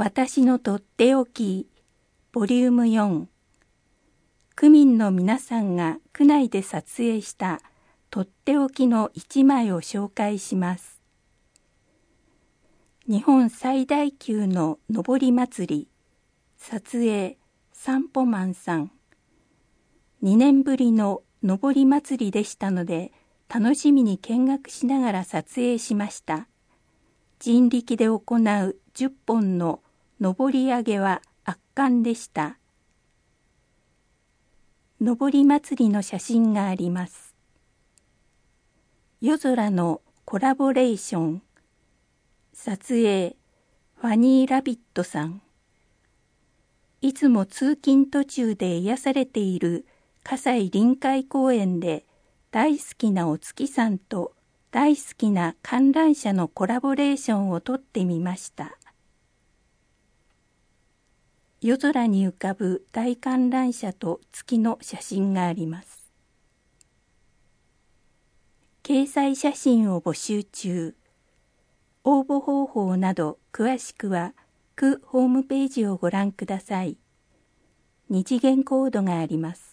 私のとっておきボリューム4、区民の皆さんが区内で撮影したとっておきの一枚を紹介します。日本最大級ののぼり祭り、撮影散歩マンさん。2年ぶりののぼり祭りでしたので、楽しみに見学しながら撮影しました。人力で行う10本ののぼり上げは圧巻でした。のぼり祭りの写真があります。夜空のコラボレーション。撮影ファニーラビットさん。いつも通勤途中で癒されている葛西臨海公園で大好きなお月さんと大好きな観覧車のコラボレーションを撮ってみました。夜空に浮かぶ大観覧車と月の写真があります。掲載写真を募集中。応募方法など詳しくは区ホームページをご覧ください。2次元コードがあります。